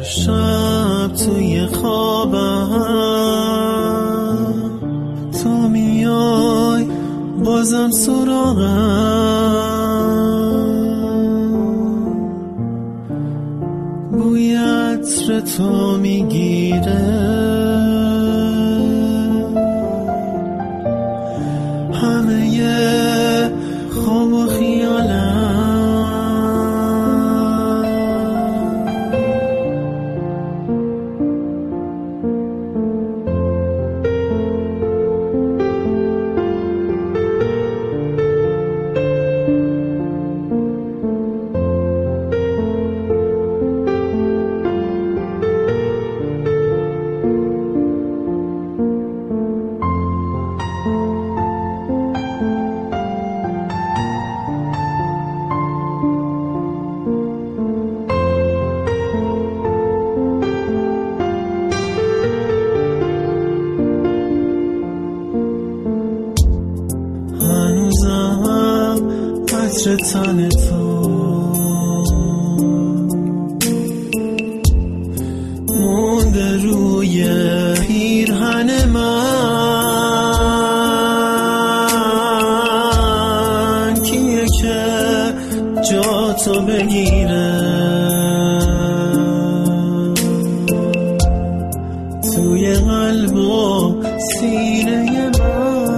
شب توی خوابم تو میای بازم سراغم، بوی عطر تو میگیره همه خواب و خیالم. عطر تن تو مونده روی پیرهن من، کیه که جا تو بگیره توی قلب و سینه من.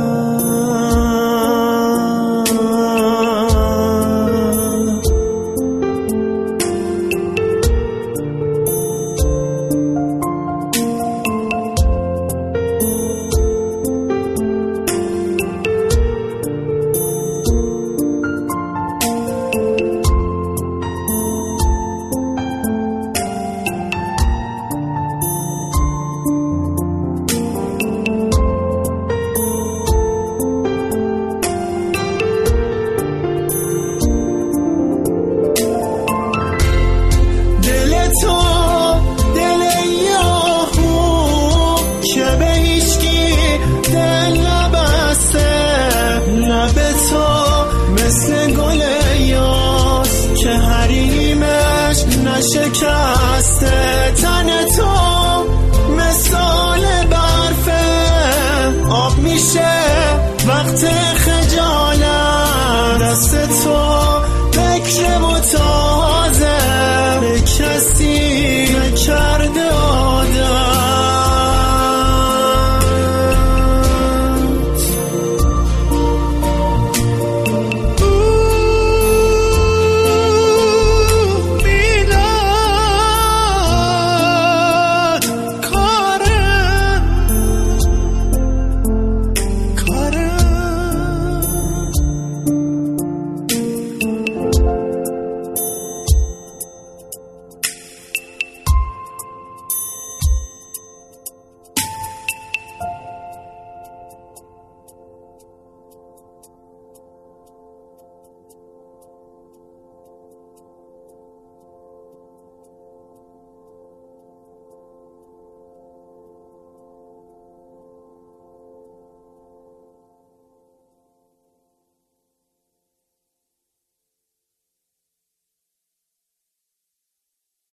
مثل گل یاس که حریمش نشکسته، تن تو مثال برفه آب میشه